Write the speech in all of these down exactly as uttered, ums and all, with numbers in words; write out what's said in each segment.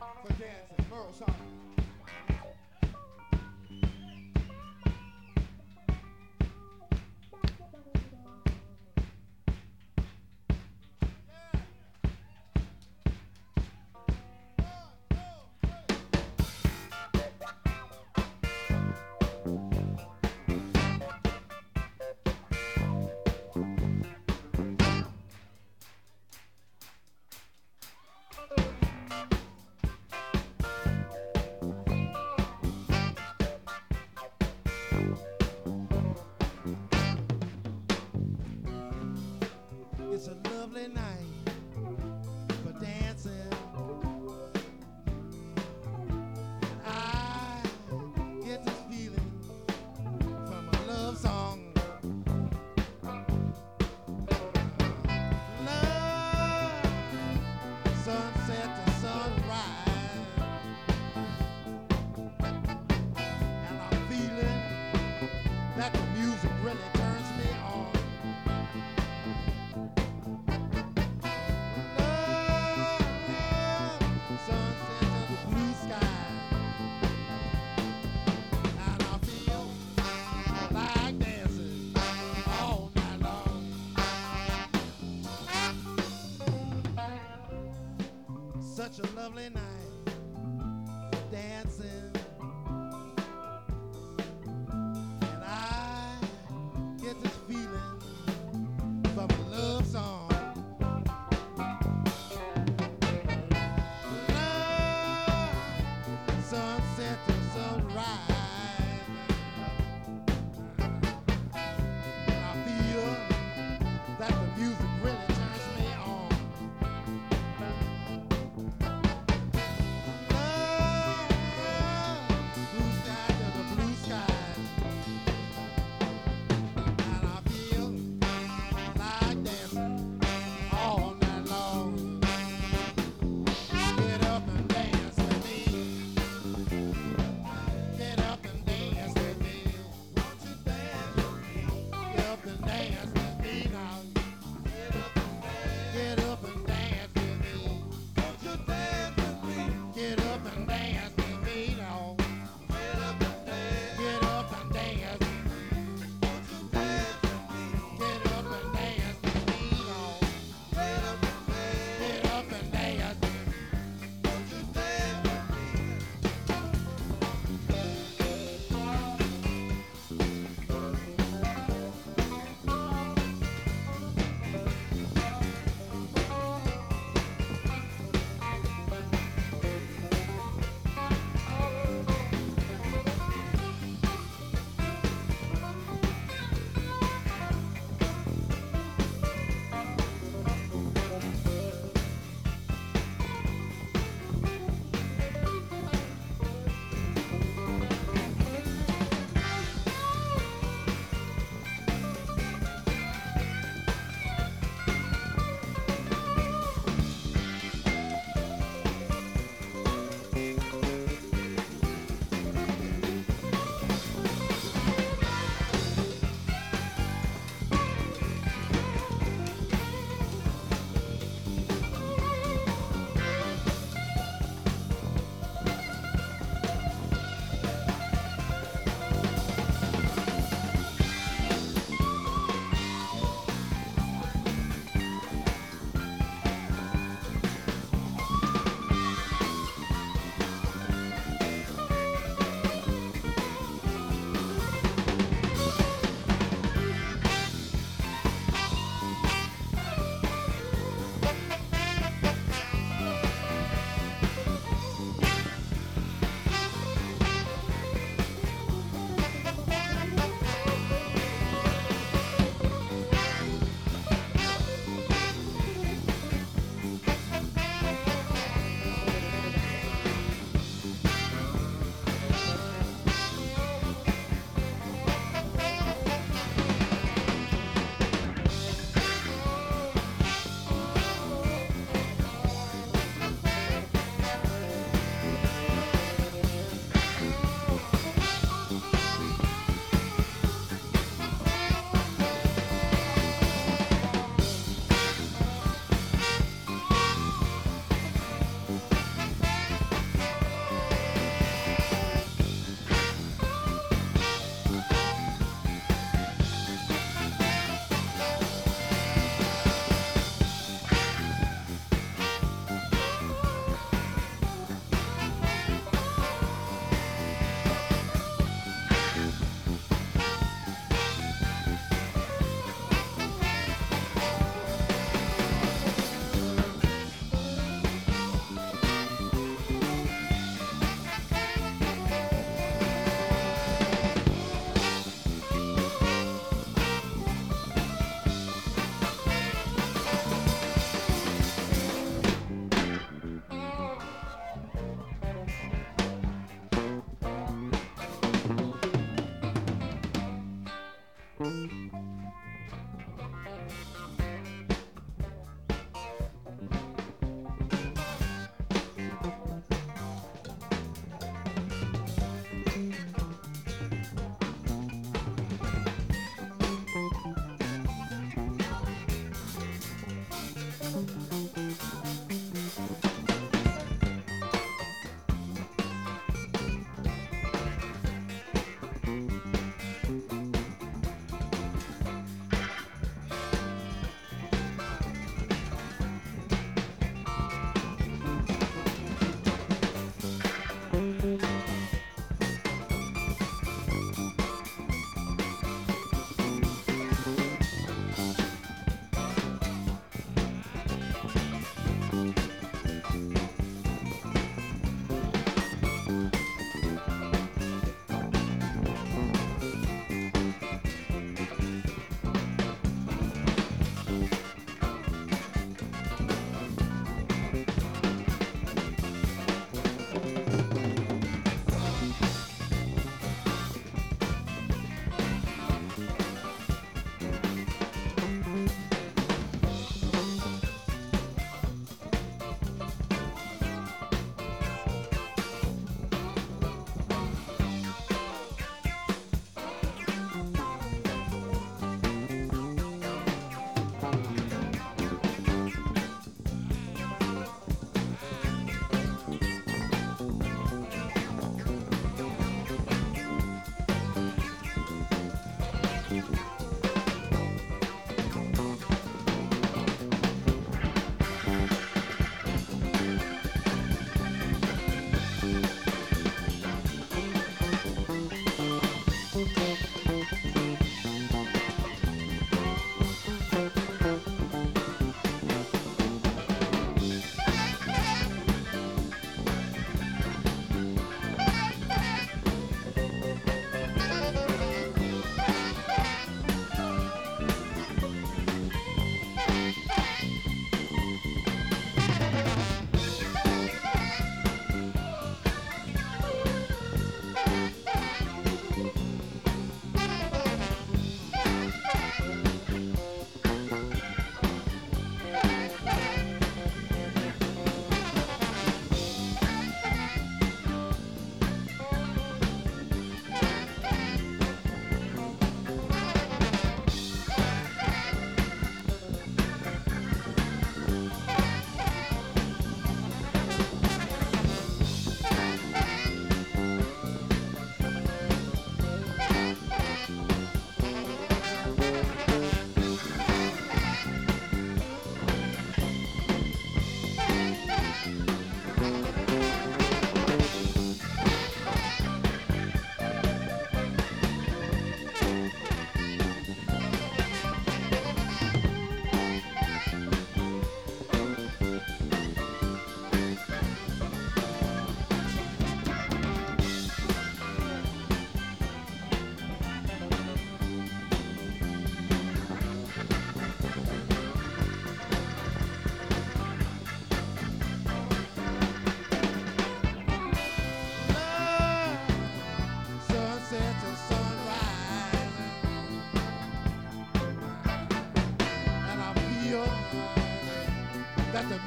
for dancing. Merle Saunders. It's a lovely night for dancing. I get this feeling from a love song. Love, sunset to sunrise, and I'm feeling that the music really turns me on. Such a lovely night for dancing, and I get this feeling from a love song. Love, sunset to sunrise, and I feel that the music really turns me on.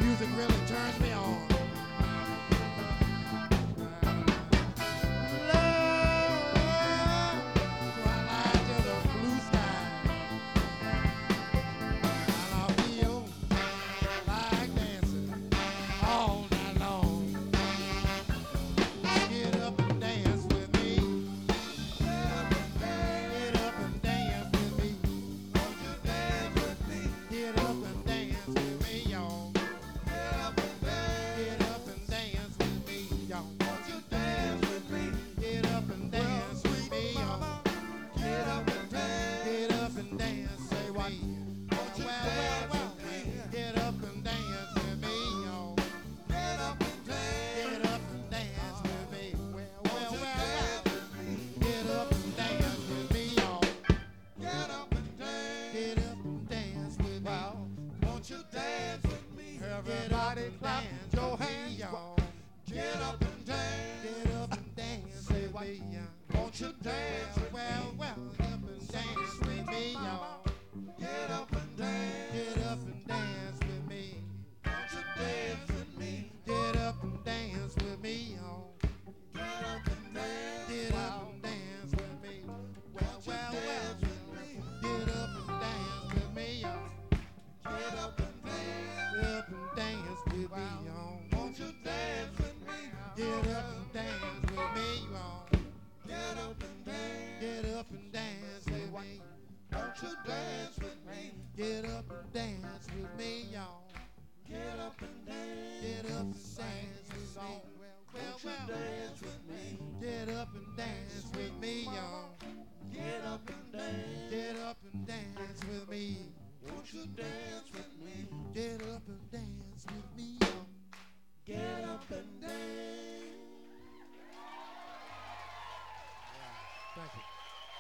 music really turns me on. Everybody clap your hands, y'all. Get up and dance. Get up and dance. Say what? Won't you dance? Well, well, get up and dance with me, y'all. Get up and dance. Get up and dance with me. Won't you dance with me? Get up and dance with me, y'all. Get up and dance. Get up and dance with me. Well, well, well. Get up and dance with me, y'all. Get up and dance. Get up and dance with me, y'all. Won't you dance with me? Get up and dance with me, y'all. Get up and dance. Get up and dance with me. Won't you dance with me? Get up and dance with me, y'all. Get up and dance. Get up and dance with me. Well, well, dance with me. Get up and dance with me, y'all. Get up and dance. Get up and dance with me. Won't you dance with me? Get up and dance with me, y'all. Get up and dance. Thank you.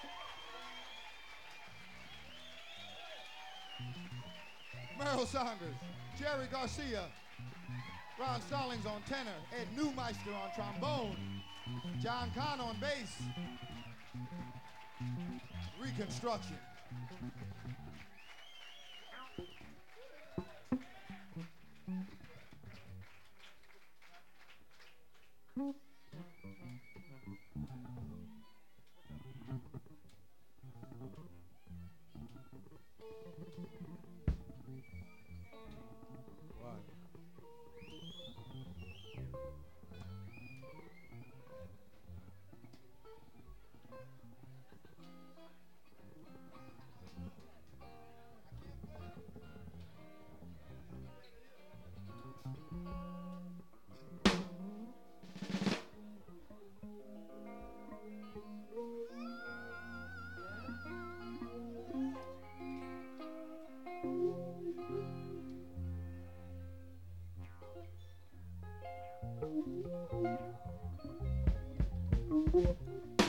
Merle Saunders, Jerry Garcia, Ron Stallings on tenor, Ed Newmeister on trombone, John Kahn on bass. Reconstruction. Thank you.